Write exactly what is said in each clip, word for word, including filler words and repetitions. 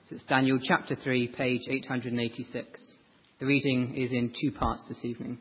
So it's Daniel chapter three, page eight hundred eighty-six. The reading is in two parts this evening.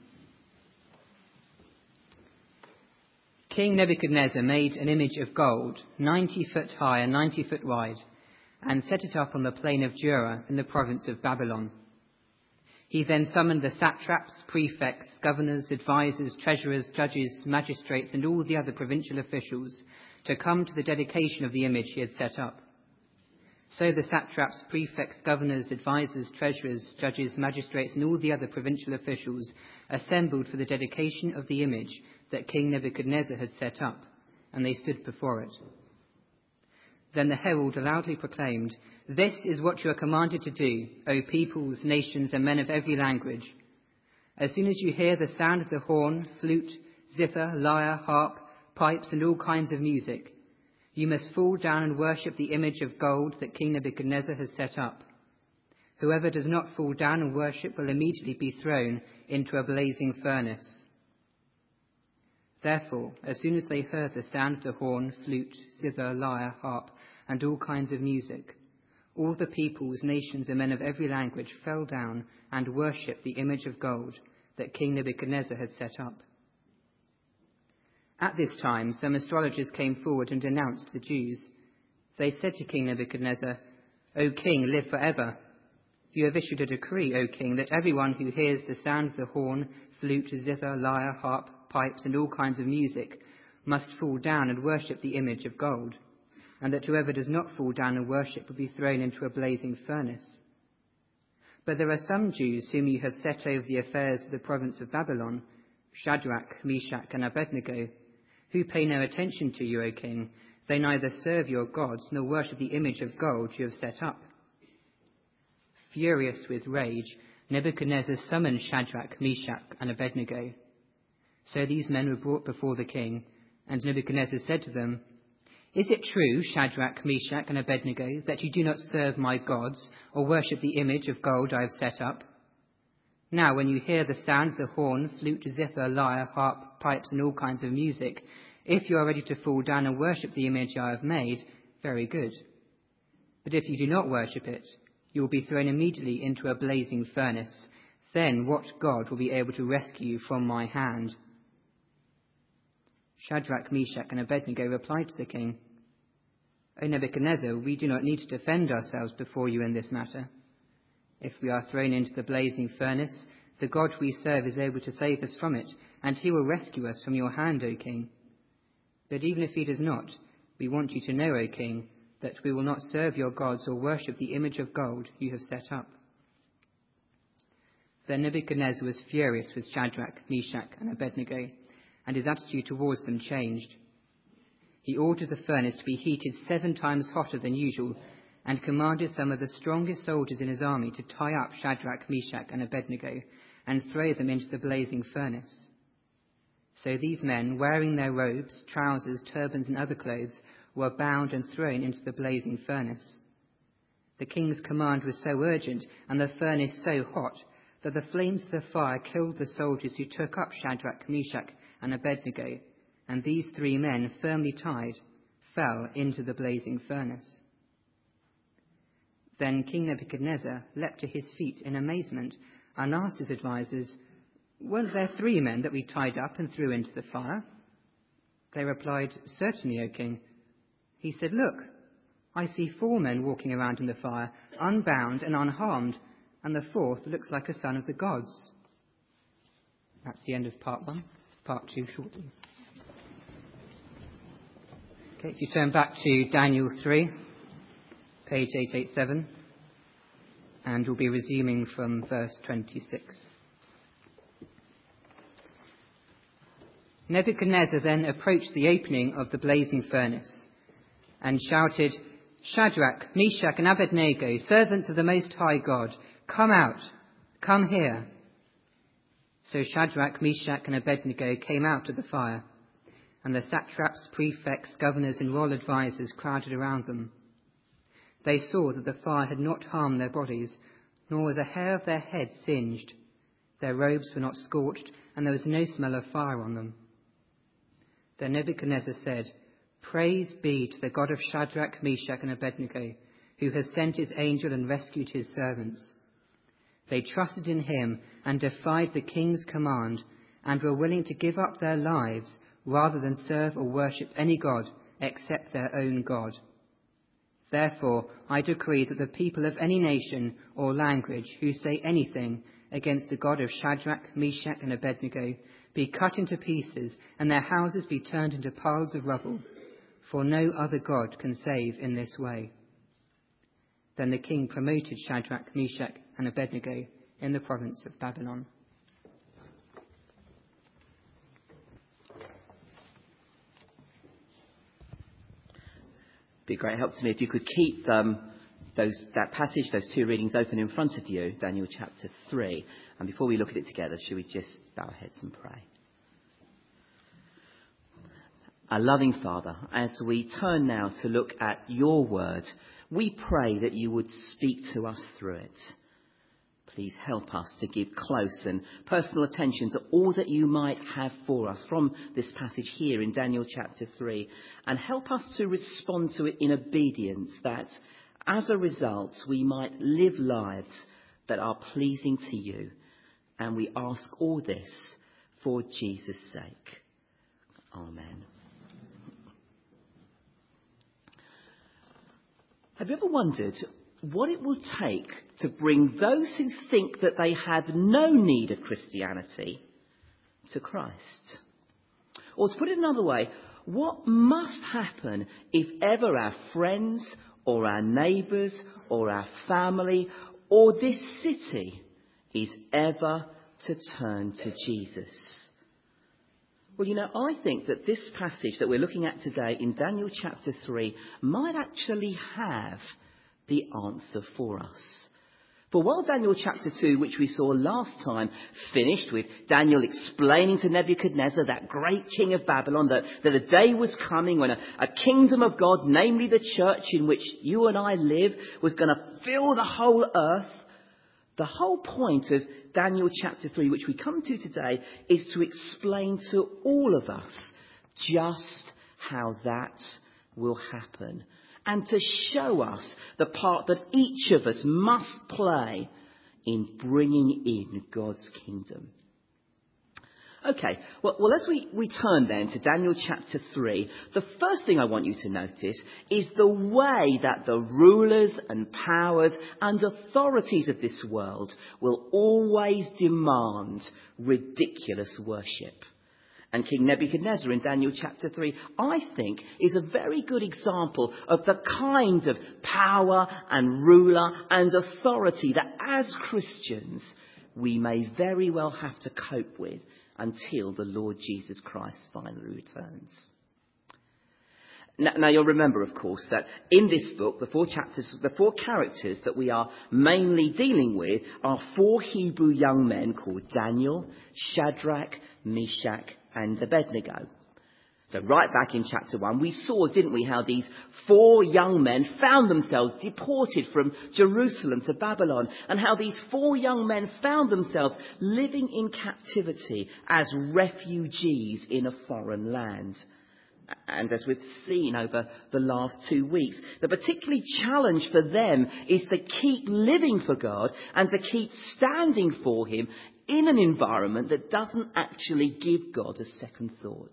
King Nebuchadnezzar made an image of gold, ninety foot high and ninety foot wide, and set it up on the plain of Dura in the province of Babylon. He then summoned the satraps, prefects, governors, advisors, treasurers, judges, magistrates, and all the other provincial officials to come to the dedication of the image he had set up. So the satraps, prefects, governors, advisors, treasurers, judges, magistrates, and all the other provincial officials assembled for the dedication of the image that King Nebuchadnezzar had set up, and they stood before it. Then the herald loudly proclaimed, "This is what you are commanded to do, O peoples, nations, and men of every language. As soon as you hear the sound of the horn, flute, zither, lyre, harp, pipes, and all kinds of music, you must fall down and worship the image of gold that King Nebuchadnezzar has set up. Whoever does not fall down and worship will immediately be thrown into a blazing furnace." Therefore, as soon as they heard the sound of the horn, flute, zither, lyre, harp, and all kinds of music, all the peoples, nations, and men of every language fell down and worshipped the image of gold that King Nebuchadnezzar had set up. At this time, some astrologers came forward and denounced the Jews. They said to King Nebuchadnezzar, "O king, live forever. You have issued a decree, O king, that everyone who hears the sound of the horn, flute, zither, lyre, harp, pipes, and all kinds of music must fall down and worship the image of gold, and that whoever does not fall down and worship will be thrown into a blazing furnace. But there are some Jews whom you have set over the affairs of the province of Babylon, Shadrach, Meshach, and Abednego, who pay no attention to you, O king. They neither serve your gods nor worship the image of gold you have set up." Furious with rage, Nebuchadnezzar summoned Shadrach, Meshach, and Abednego. So these men were brought before the king, and Nebuchadnezzar said to them, "Is it true, Shadrach, Meshach, and Abednego, that you do not serve my gods or worship the image of gold I have set up? Now, when you hear the sound of the horn, flute, zither, lyre, harp, pipes, and all kinds of music, if you are ready to fall down and worship the image I have made, very good. But if you do not worship it, you will be thrown immediately into a blazing furnace. Then what God will be able to rescue you from my hand?" Shadrach, Meshach, and Abednego replied to the king, "O Nebuchadnezzar, we do not need to defend ourselves before you in this matter. If we are thrown into the blazing furnace, the God we serve is able to save us from it, and he will rescue us from your hand, O king. But even if he does not, we want you to know, O king, that we will not serve your gods or worship the image of gold you have set up." Then Nebuchadnezzar was furious with Shadrach, Meshach, and Abednego, and his attitude towards them changed. He ordered the furnace to be heated seven times hotter than usual, and commanded some of the strongest soldiers in his army to tie up Shadrach, Meshach, and Abednego and throw them into the blazing furnace. So these men, wearing their robes, trousers, turbans, and other clothes, were bound and thrown into the blazing furnace. The king's command was so urgent and the furnace so hot that the flames of the fire killed the soldiers who took up Shadrach, Meshach, and Abednego, and these three men, firmly tied, fell into the blazing furnace. Then King Nebuchadnezzar leapt to his feet in amazement and asked his advisers, "Weren't there three men that we tied up and threw into the fire?" They replied, "Certainly, O king." He said, "Look, I see four men walking around in the fire, unbound and unharmed, and the fourth looks like a son of the gods." That's the end of part one. Part two shortly. Okay, if you turn back to Daniel three, page eight eighty-seven, and we'll be resuming from verse twenty-six. Nebuchadnezzar then approached the opening of the blazing furnace and shouted, "Shadrach, Meshach, and Abednego, servants of the Most High God, come out, come here." So Shadrach, Meshach, and Abednego came out of the fire, and the satraps, prefects, governors, and royal advisers crowded around them. They saw that the fire had not harmed their bodies, nor was a hair of their head singed. Their robes were not scorched, and there was no smell of fire on them. Then Nebuchadnezzar said, "Praise be to the God of Shadrach, Meshach, and Abednego, who has sent his angel and rescued his servants. They trusted in him and defied the king's command, and were willing to give up their lives rather than serve or worship any god except their own God. Therefore, I decree that the people of any nation or language who say anything against the God of Shadrach, Meshach, and Abednego be cut into pieces, and their houses be turned into piles of rubble, for no other God can save in this way." Then the king promoted Shadrach, Meshach, and Abednego in the province of Babylon. Be a great help to me if you could keep um, those, that passage, those two readings open in front of you, Daniel chapter three. And before we look at it together, should we just bow our heads and pray? Our loving Father, as we turn now to look at your word, we pray that you would speak to us through it. Please help us to give close and personal attention to all that you might have for us from this passage here in Daniel chapter three, and help us to respond to it in obedience, that as a result we might live lives that are pleasing to you. And we ask all this for Jesus' sake. Amen. Have you ever wondered what it will take to bring those who think that they have no need of Christianity to Christ? Or to put it another way, what must happen if ever our friends or our neighbours or our family or this city is ever to turn to Jesus? Well, you know, I think that this passage that we're looking at today in Daniel chapter three might actually have the answer for us. For while Daniel chapter two, which we saw last time, finished with Daniel explaining to Nebuchadnezzar, that great king of Babylon, that, that a day was coming when a, a kingdom of God, namely the church in which you and I live, was going to fill the whole earth, the whole point of Daniel chapter three, which we come to today, is to explain to all of us just how that will happen, and to show us the part that each of us must play in bringing in God's kingdom. Okay, well, well as we, we turn then to Daniel chapter three, the first thing I want you to notice is the way that the rulers and powers and authorities of this world will always demand ridiculous worship. And King Nebuchadnezzar in Daniel chapter three, I think, is a very good example of the kind of power and ruler and authority that as Christians we may very well have to cope with until the Lord Jesus Christ finally returns. Now, now you'll remember, of course, that in this book, the four chapters, the four characters that we are mainly dealing with are four Hebrew young men called Daniel, Shadrach, Meshach, and Abednego. So right back in chapter one, we saw, didn't we, how these four young men found themselves deported from Jerusalem to Babylon, and how these four young men found themselves living in captivity as refugees in a foreign land. And as we've seen over the last two weeks, the particularly challenge for them is to keep living for God and to keep standing for him in an environment that doesn't actually give God a second thought.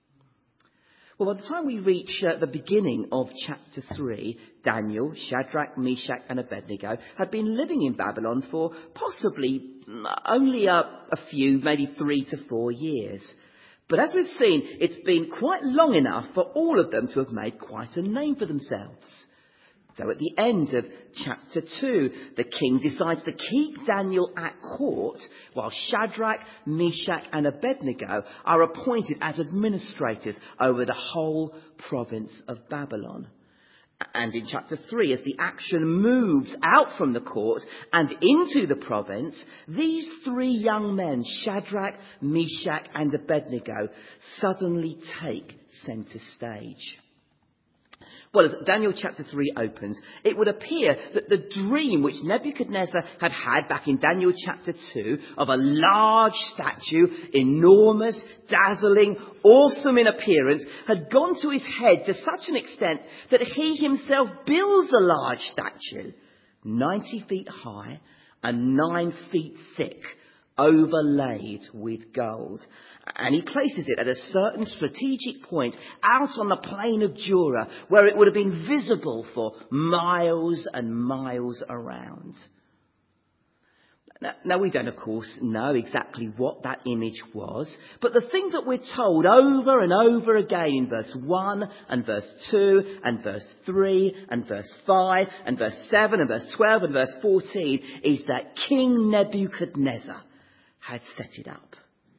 Well, by the time we reach uh, the beginning of chapter three, Daniel, Shadrach, Meshach and Abednego had been living in Babylon for possibly only a, a few, maybe three to four years. But as we've seen, it's been quite long enough for all of them to have made quite a name for themselves. So at the end of chapter two, the king decides to keep Daniel at court while Shadrach, Meshach and Abednego are appointed as administrators over the whole province of Babylon. And in chapter three, as the action moves out from the court and into the province, these three young men, Shadrach, Meshach and Abednego, suddenly take centre stage. Well, as Daniel chapter three opens, it would appear that the dream which Nebuchadnezzar had had back in Daniel chapter two of a large statue, enormous, dazzling, awesome in appearance, had gone to his head to such an extent that he himself builds a large statue, ninety feet high and nine feet thick, overlaid with gold. And he places it at a certain strategic point out on the plain of Jura, where it would have been visible for miles and miles around. Now, now, we don't, of course, know exactly what that image was, but the thing that we're told over and over again in verse one and verse two and verse three and verse five and verse seven and verse twelve and verse fourteen is that King Nebuchadnezzar had set it up.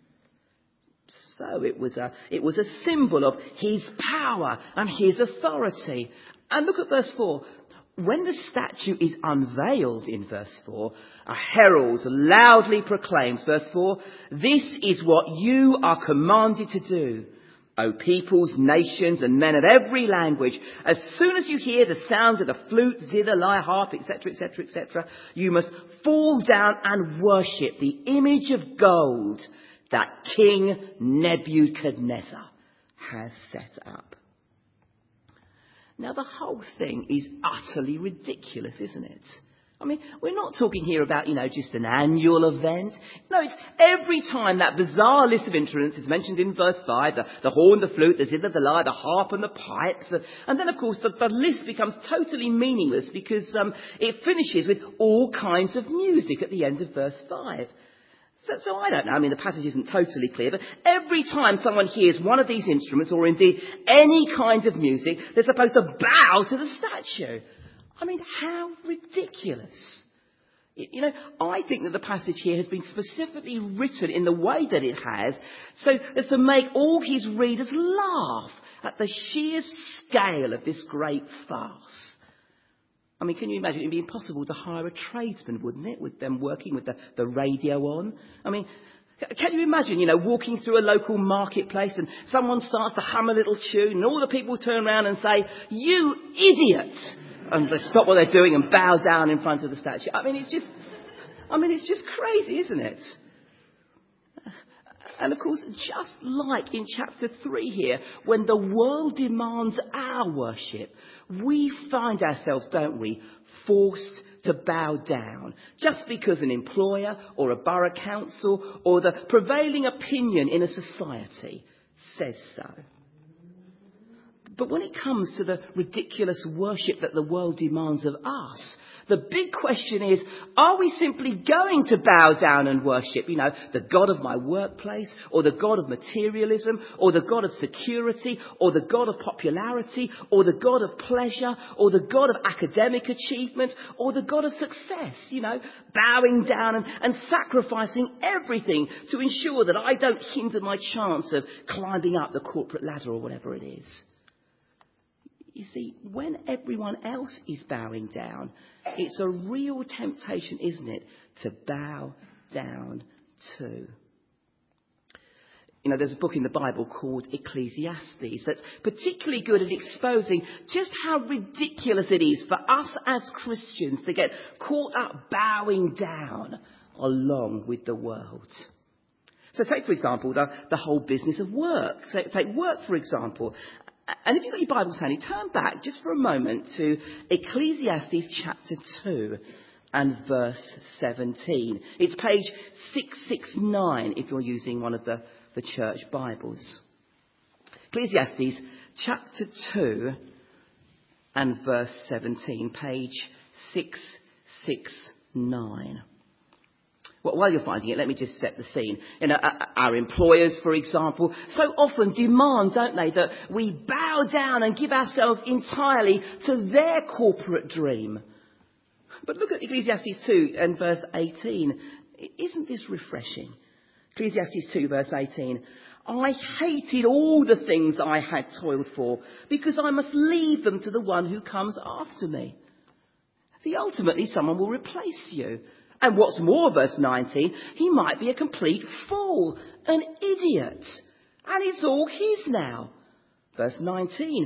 So it was a, it was a symbol of his power and his authority. And look at verse four. When the statue is unveiled in verse four, a herald loudly proclaims, verse four, "This is what you are commanded to do, O peoples, nations and men of every language. As soon as you hear the sound of the flute, zither, lyre, harp, et cetera, et cetera, et cetera, you must fall down and worship the image of gold that King Nebuchadnezzar has set up." Now, the whole thing is utterly ridiculous, isn't it? I mean, we're not talking here about, you know, just an annual event. No, it's every time that bizarre list of instruments is mentioned in verse five, the, the horn, the flute, the zither, the lyre, the harp and the pipes. Uh, and then, of course, the, the list becomes totally meaningless because um, it finishes with all kinds of music at the end of verse five. So, so I don't know, I mean the passage isn't totally clear, but every time someone hears one of these instruments, or indeed any kind of music, they're supposed to bow to the statue. I mean, how ridiculous. You know, I think that the passage here has been specifically written in the way that it has, so as to make all his readers laugh at the sheer scale of this great farce. I mean, can you imagine? It'd be impossible to hire a tradesman, wouldn't it, with them working with the, the radio on? I mean, can you imagine, you know, walking through a local marketplace and someone starts to hum a little tune and all the people turn around and say, "You idiot!" and they stop what they're doing and bow down in front of the statue. I mean, it's just, I mean, it's just crazy, isn't it? And of course, just like in chapter three here, when the world demands our worship, we find ourselves, don't we, forced to bow down just because an employer or a borough council or the prevailing opinion in a society says so. But when it comes to the ridiculous worship that the world demands of us, the big question is, are we simply going to bow down and worship, you know, the God of my workplace, or the God of materialism, or the God of security, or the God of popularity, or the God of pleasure, or the God of academic achievement, or the God of success, you know, bowing down and, and sacrificing everything to ensure that I don't hinder my chance of climbing up the corporate ladder or whatever it is? You see, when everyone else is bowing down, it's a real temptation, isn't it, to bow down too. You know, there's a book in the Bible called Ecclesiastes that's particularly good at exposing just how ridiculous it is for us as Christians to get caught up bowing down along with the world. So take, for example, the, the whole business of work. So take work, for example. And if you've got your Bibles handy, turn back just for a moment to Ecclesiastes chapter two and verse seventeen. It's page six sixty-nine if you're using one of the, the church Bibles. Ecclesiastes chapter two and verse seventeen, page six sixty-nine. Well, while you're finding it, let me just set the scene. You know, our employers, for example, so often demand, don't they, that we bow down and give ourselves entirely to their corporate dream. But look at Ecclesiastes two and verse eighteen. Isn't this refreshing? Ecclesiastes two, verse eighteen. "I hated all the things I had toiled for, because I must leave them to the one who comes after me." See, ultimately, someone will replace you. And what's more, verse nineteen, he might be a complete fool, an idiot. And it's all his now. Verse nineteen,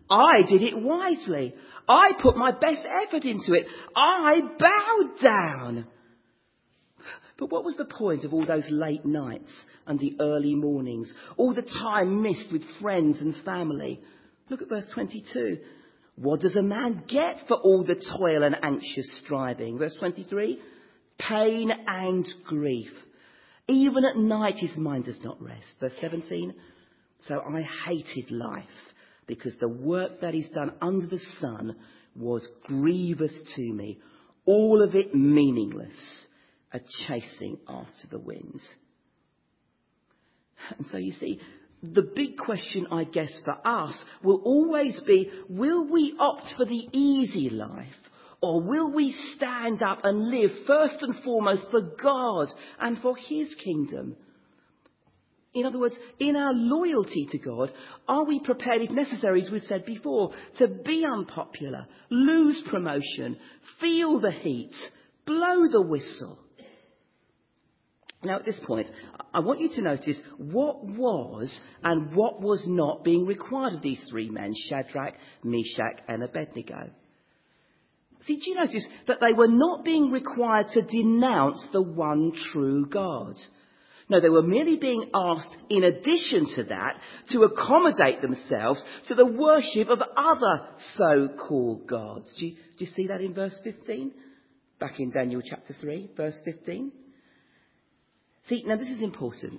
I did it wisely. I put my best effort into it. I bowed down. But what was the point of all those late nights and the early mornings, all the time missed with friends and family? Look at verse twenty-two. What does a man get for all the toil and anxious striving? Verse twenty-three. Pain and grief. Even at night his mind does not rest. Verse seventeen. So I hated life, because the work that is done under the sun was grievous to me, all of it meaningless, a chasing after the wind. And so you see, the big question, I guess, for us will always be, will we opt for the easy life, or will we stand up and live first and foremost for God and for his kingdom? In other words, in our loyalty to God, are we prepared, if necessary, as we've said before, to be unpopular, lose promotion, feel the heat, blow the whistle? Now, at this point, I want you to notice what was and what was not being required of these three men, Shadrach, Meshach, and Abednego. See, do you notice that they were not being required to denounce the one true God? No, they were merely being asked, in addition to that, to accommodate themselves to the worship of other so-called gods. Do you, do you see that in verse fifteen? Back in Daniel chapter three, verse fifteen. See, now this is important.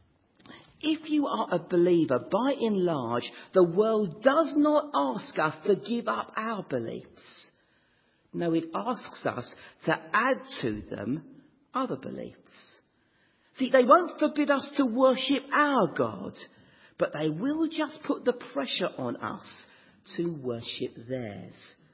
If you are a believer, by and large, the world does not ask us to give up our beliefs. No, it asks us to add to them other beliefs. See, they won't forbid us to worship our God, but they will just put the pressure on us to worship theirs.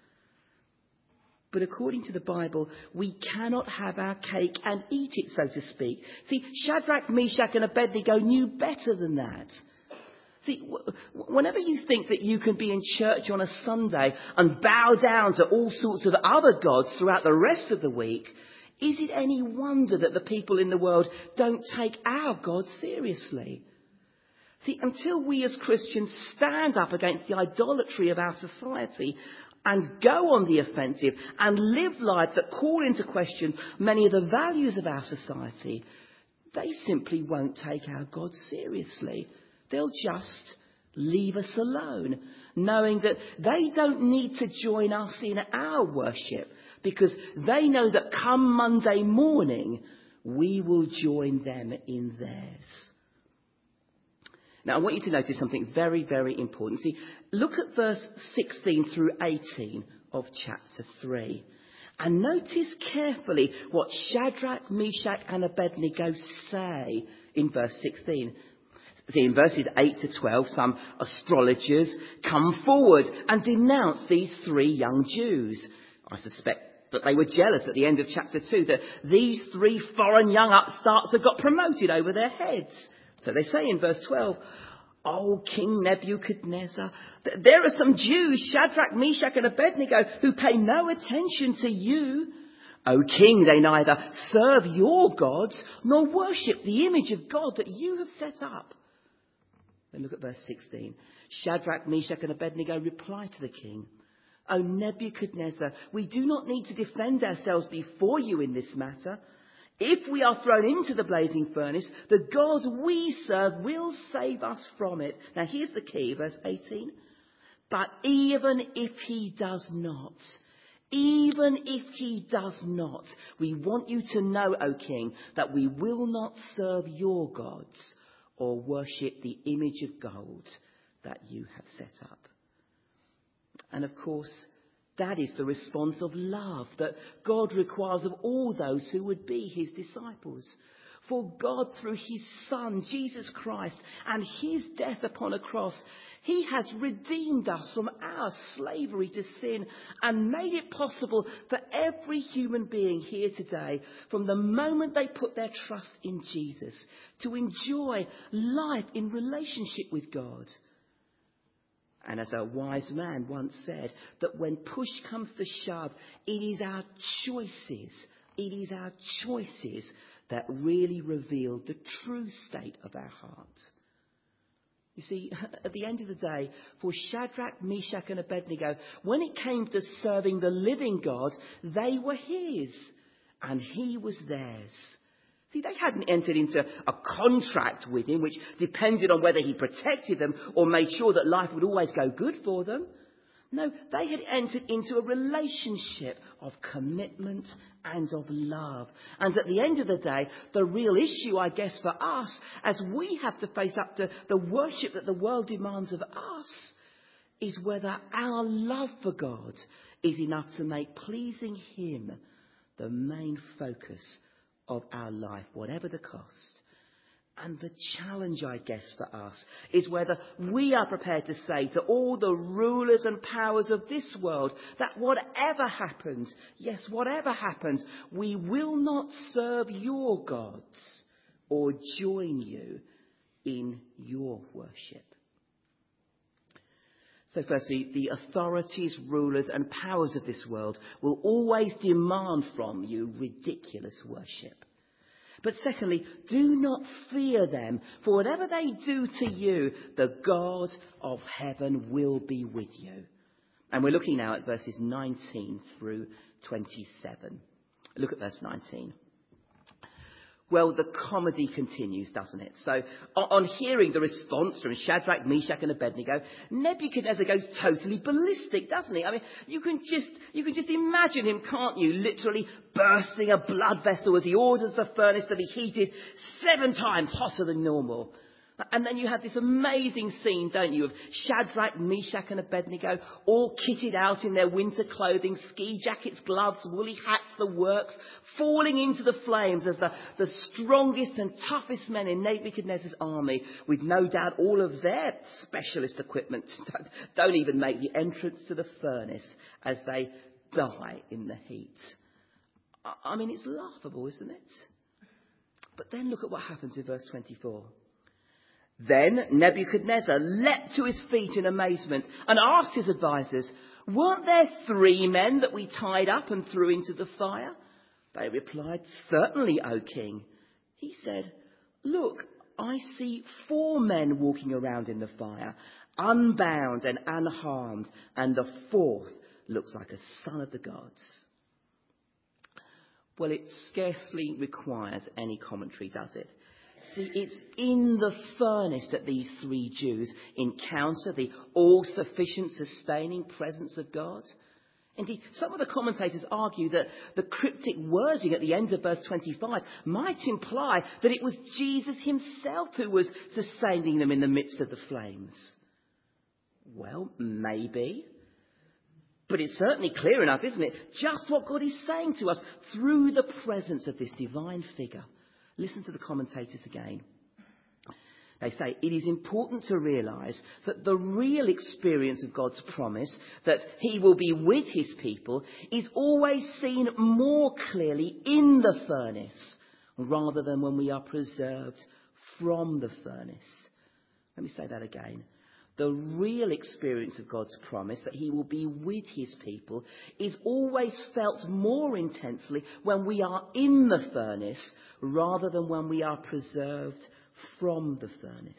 But according to the Bible, we cannot have our cake and eat it, so to speak. See, Shadrach, Meshach and Abednego knew better than that. See, whenever you think that you can be in church on a Sunday and bow down to all sorts of other gods throughout the rest of the week, is it any wonder that the people in the world don't take our God seriously? See, until we as Christians stand up against the idolatry of our society and go on the offensive and live lives that call into question many of the values of our society, they simply won't take our God seriously. They'll just leave us alone, knowing that they don't need to join us in our worship, because they know that come Monday morning, we will join them in theirs. Now, I want you to notice something very, very important. See, look at verse sixteen through eighteen of chapter three. And notice carefully what Shadrach, Meshach and Abednego say in verse sixteen. See, in verses eight to twelve, some astrologers come forward and denounce these three young Jews. I suspect that they were jealous at the end of chapter two that these three foreign young upstarts had got promoted over their heads. So they say in verse twelve, "O King Nebuchadnezzar, there are some Jews, Shadrach, Meshach and Abednego, who pay no attention to you. O King, they neither serve your gods nor worship the image of God that you have set up." Then look at verse sixteen. Shadrach, Meshach and Abednego reply to the king, "O Nebuchadnezzar, we do not need to defend ourselves before you in this matter. If we are thrown into the blazing furnace, the God we serve will save us from it." Now here's the key, verse eighteen. "But even if he does not, even if he does not, we want you to know, O king, that we will not serve your gods or worship the image of gold that you have set up." And of course, that is the response of love that God requires of all those who would be his disciples. For God, through his Son, Jesus Christ, and his death upon a cross, he has redeemed us from our slavery to sin and made it possible for every human being here today, from the moment they put their trust in Jesus, to enjoy life in relationship with God. And as a wise man once said, that when push comes to shove, it is our choices, it is our choices that really reveal the true state of our heart. You see, at the end of the day, for Shadrach, Meshach and Abednego, when it came to serving the living God, they were his and he was theirs. See, they hadn't entered into a contract with him which depended on whether he protected them or made sure that life would always go good for them. No, they had entered into a relationship of commitment and of love. And at the end of the day, the real issue, I guess, for us, as we have to face up to the worship that the world demands of us, is whether our love for God is enough to make pleasing him the main focus of our life, whatever the cost. And the challenge, I guess, for us is whether we are prepared to say to all the rulers and powers of this world that whatever happens, yes, whatever happens, we will not serve your gods or join you in your worship. So firstly, the authorities, rulers and powers of this world will always demand from you ridiculous worship. But secondly, do not fear them, for whatever they do to you, the God of heaven will be with you. And we're looking now at verses nineteen through twenty-seven. Look at verse nineteen. Well, the comedy continues, doesn't it? So, on hearing the response from Shadrach, Meshach and Abednego, Nebuchadnezzar goes totally ballistic, doesn't he? I mean, you can just you can just imagine him, can't you? Literally bursting a blood vessel as he orders the furnace to be heated seven times hotter than normal. And then you have this amazing scene, don't you, of Shadrach, Meshach and Abednego all kitted out in their winter clothing, ski jackets, gloves, woolly hats, the works, falling into the flames as the, the strongest and toughest men in Nebuchadnezzar's army, with no doubt all of their specialist equipment don't even make the entrance to the furnace as they die in the heat. I mean, it's laughable, isn't it? But then look at what happens in verse twenty-four. Then Nebuchadnezzar leapt to his feet in amazement and asked his advisers, weren't there three men that we tied up and threw into the fire? They replied, certainly, O king. He said, look, I see four men walking around in the fire, unbound and unharmed, and the fourth looks like a son of the gods. Well, it scarcely requires any commentary, does it? See, it's in the furnace that these three Jews encounter the all-sufficient, sustaining presence of God. Indeed, some of the commentators argue that the cryptic wording at the end of verse twenty-five might imply that it was Jesus himself who was sustaining them in the midst of the flames. Well, maybe. But it's certainly clear enough, isn't it? Just what God is saying to us through the presence of this divine figure. Listen to the commentators again. They say it is important to realise that the real experience of God's promise that he will be with his people is always seen more clearly in the furnace rather than when we are preserved from the furnace. Let me say that again. The real experience of God's promise that he will be with his people is always felt more intensely when we are in the furnace rather than when we are preserved from the furnace.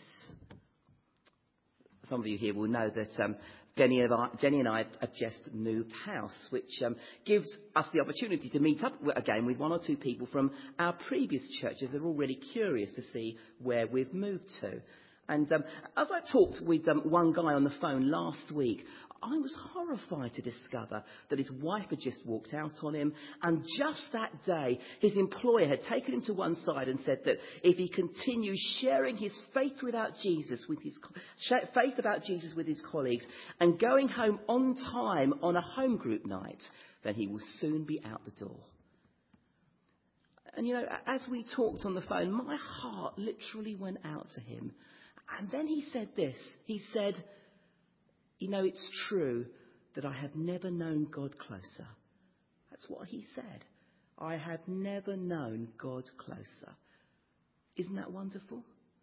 Some of you here will know that um, Jenny, and I, Jenny and I have just moved house, which um, gives us the opportunity to meet up again with one or two people from our previous churches. They're all really curious to see where we've moved to. And um, as I talked with um, one guy on the phone last week, I was horrified to discover that his wife had just walked out on him. And just that day, his employer had taken him to one side and said that if he continues sharing his faith without Jesus, with his faith about Jesus with his colleagues, and going home on time on a home group night, then he will soon be out the door. And you know, as we talked on the phone, my heart literally went out to him. And then he said this, he said, you know, it's true that I have never known God closer. That's what he said. I have never known God closer. Isn't that wonderful?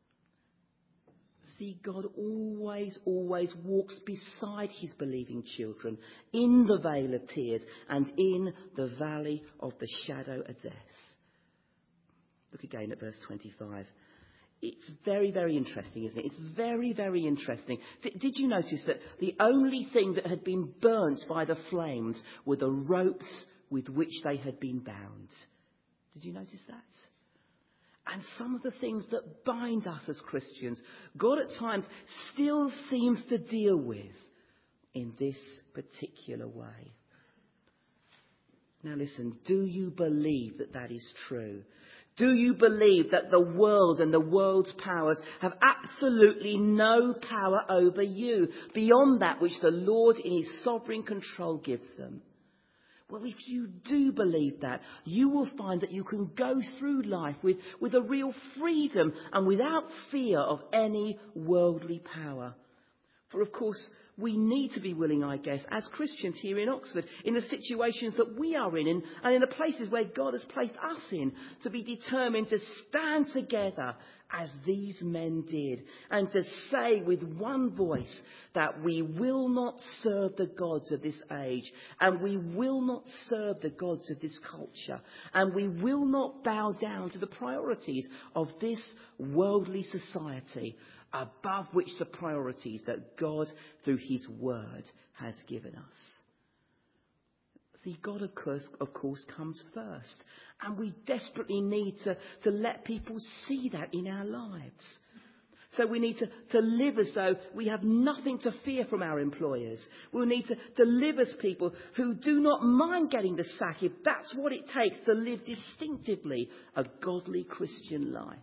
See, God always, always walks beside his believing children in the vale of tears and in the valley of the shadow of death. Look again at verse twenty-five. It's very, very interesting, isn't it? It's very, very interesting. D- did you notice that the only thing that had been burnt by the flames were the ropes with which they had been bound? Did you notice that? And some of the things that bind us as Christians, God at times still seems to deal with in this particular way. Now listen, do you believe that that is true? Do you believe that the world and the world's powers have absolutely no power over you beyond that which the Lord in his sovereign control gives them? Well, if you do believe that, you will find that you can go through life with, with a real freedom and without fear of any worldly power. For of course, we need to be willing, I guess, as Christians here in Oxford, in the situations that we are in, in and in the places where God has placed us in, to be determined to stand together as these men did, and to say with one voice that we will not serve the gods of this age, and we will not serve the gods of this culture, and we will not bow down to the priorities of this worldly society, above which the priorities that God, through his word, has given us. See, God, of course, of course, comes first. And we desperately need to, to let people see that in our lives. So we need to, to live as though we have nothing to fear from our employers. We need to, to live as people who do not mind getting the sack if that's what it takes to live distinctively a godly Christian life.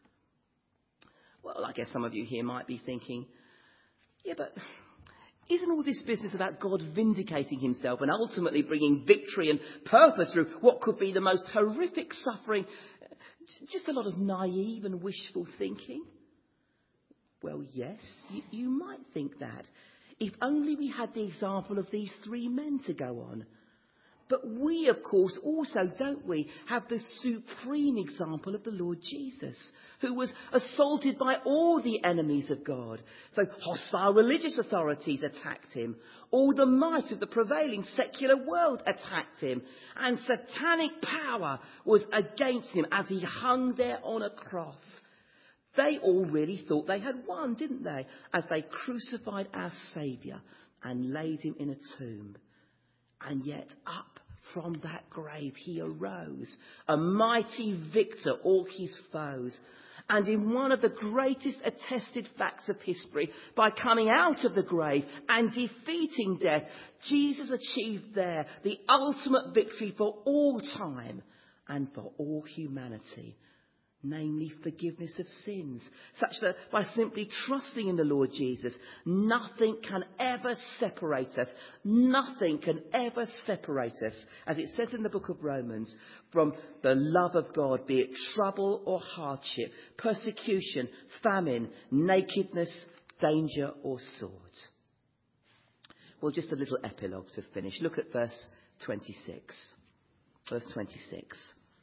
Well, I guess some of you here might be thinking, yeah, but isn't all this business about God vindicating himself and ultimately bringing victory and purpose through what could be the most horrific suffering just a lot of naive and wishful thinking? Well, yes, you, you might think that, if only we had the example of these three men to go on. But we, of course, also, don't we, have the supreme example of the Lord Jesus, who was assaulted by all the enemies of God. So hostile religious authorities attacked him. All the might of the prevailing secular world attacked him. And satanic power was against him as he hung there on a cross. They all really thought they had won, didn't they, as they crucified our Saviour and laid him in a tomb. And yet up from that grave he arose, a mighty victor, all his foes. And in one of the greatest attested facts of history, by coming out of the grave and defeating death, Jesus achieved there the ultimate victory for all time and for all humanity. Namely, forgiveness of sins, such that by simply trusting in the Lord Jesus, nothing can ever separate us. Nothing can ever separate us, as it says in the book of Romans, from the love of God, be it trouble or hardship, persecution, famine, nakedness, danger or sword. Well, just a little epilogue to finish. Look at verse twenty-six. Verse twenty-six.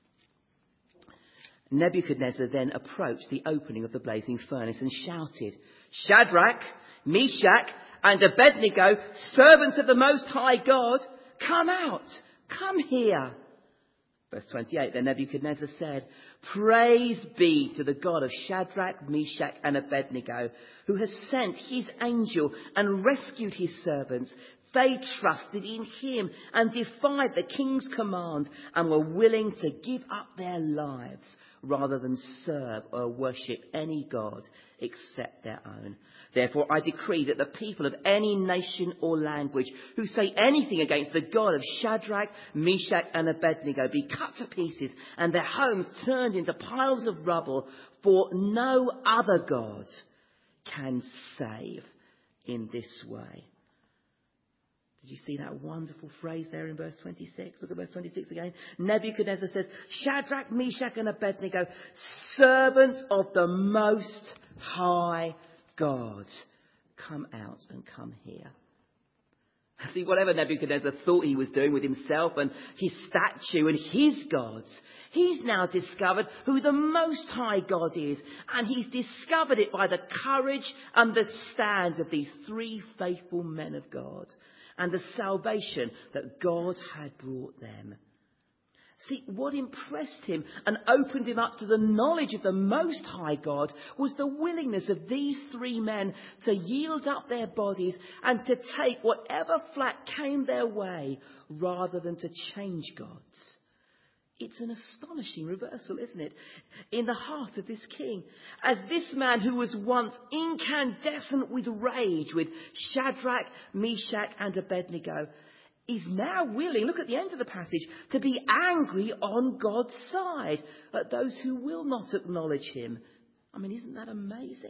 Nebuchadnezzar then approached the opening of the blazing furnace and shouted, "Shadrach, Meshach, and Abednego, servants of the Most High God, come out, come here." Verse twenty-eight, then Nebuchadnezzar said, "Praise be to the God of Shadrach, Meshach, and Abednego, who has sent his angel and rescued his servants. They trusted in him and defied the king's command and were willing to give up their lives rather than serve or worship any god except their own. Therefore I decree that the people of any nation or language who say anything against the God of Shadrach, Meshach and Abednego be cut to pieces and their homes turned into piles of rubble, for no other God can save in this way." Did you see that wonderful phrase there in verse twenty-six? Look at verse twenty-six again. Nebuchadnezzar says, "Shadrach, Meshach and Abednego, servants of the Most High God, come out and come here." See, whatever Nebuchadnezzar thought he was doing with himself and his statue and his gods, he's now discovered who the Most High God is. And he's discovered it by the courage and the stand of these three faithful men of God, and the salvation that God had brought them. See, what impressed him and opened him up to the knowledge of the Most High God was the willingness of these three men to yield up their bodies and to take whatever flack came their way rather than to change God's. It's an astonishing reversal, isn't it? In the heart of this king. As this man who was once incandescent with rage with Shadrach, Meshach and Abednego is now willing, look at the end of the passage, to be angry on God's side at those who will not acknowledge him. I mean, isn't that amazing?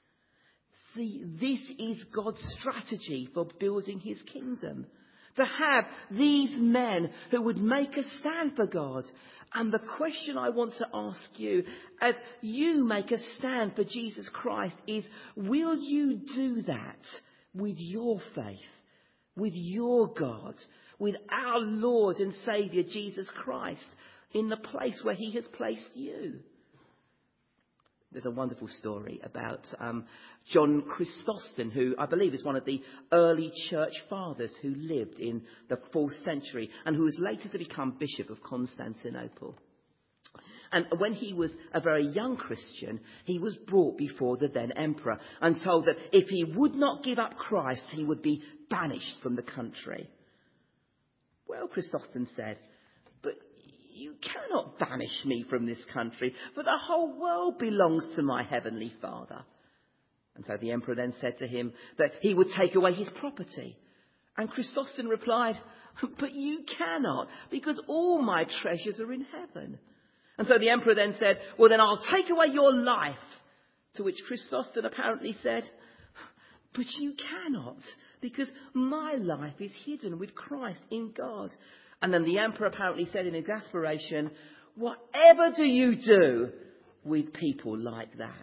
See, this is God's strategy for building his kingdom. To have these men who would make a stand for God. And the question I want to ask you, as you make a stand for Jesus Christ, is will you do that with your faith, with your God, with our Lord and Saviour Jesus Christ in the place where he has placed you? There's a wonderful story about um, John Chrysostom, who I believe is one of the early church fathers who lived in the fourth century and who was later to become Bishop of Constantinople. And when he was a very young Christian, he was brought before the then emperor and told that if he would not give up Christ, he would be banished from the country. Well, Chrysostom said, "But you cannot banish me from this country, for the whole world belongs to my heavenly Father." And so the emperor then said to him that he would take away his property. And Chrysostom replied, "But you cannot, because all my treasures are in heaven." And so the emperor then said, "Well, then I'll take away your life." To which Chrysostom apparently said, "But you cannot, because my life is hidden with Christ in God." And then the emperor apparently said in exasperation, "Whatever do you do with people like that?"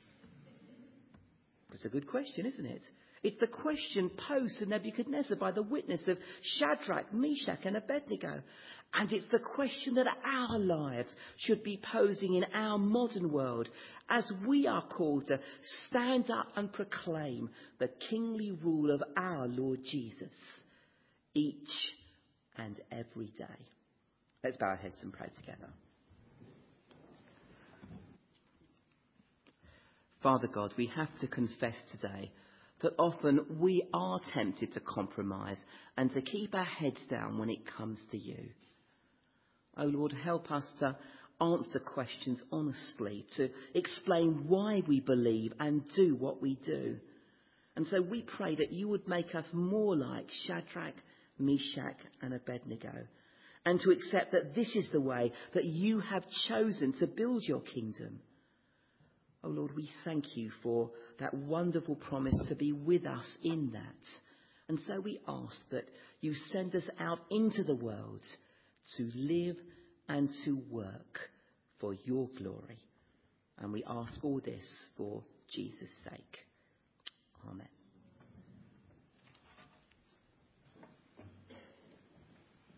It's a good question, isn't it? It's the question posed to Nebuchadnezzar by the witness of Shadrach, Meshach and Abednego. And it's the question that our lives should be posing in our modern world as we are called to stand up and proclaim the kingly rule of our Lord Jesus each and every day. Let's bow our heads and pray together. Father God, we have to confess today that often we are tempted to compromise and to keep our heads down when it comes to you. Oh Lord, help us to answer questions honestly, to explain why we believe and do what we do. And so we pray that you would make us more like Shadrach, Meshach and Abednego, and to accept that this is the way that you have chosen to build your kingdom. Oh Lord, we thank you for that wonderful promise to be with us in that. And so we ask that you send us out into the world to live and to work for your glory. And we ask all this for Jesus' sake. Amen.